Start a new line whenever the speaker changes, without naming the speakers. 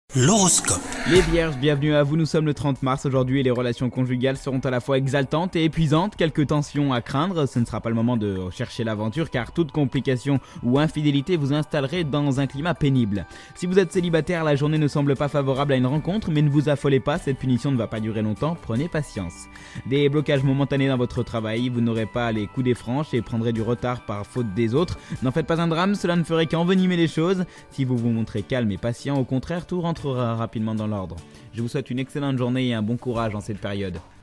L'horoscope.
Les Vierges, bienvenue à vous, nous sommes le 30 mars aujourd'hui et les relations conjugales seront à la fois exaltantes et épuisantes, quelques tensions à craindre, ce ne sera pas le moment de chercher l'aventure car toute complication ou infidélité vous installerait dans un climat pénible. Si vous êtes célibataire, la journée ne semble pas favorable à une rencontre mais ne vous affolez pas, cette punition ne va pas durer longtemps, prenez patience. Des blocages momentanés dans votre travail, vous n'aurez pas les coups des franches et prendrez du retard par faute des autres, n'en faites pas un drame, cela ne ferait qu'envenimer les choses. Si vous vous montrez calme et patient, au contraire tout rentrera rapidement dans l'ordre. Je vous souhaite une excellente journée et un bon courage en cette période.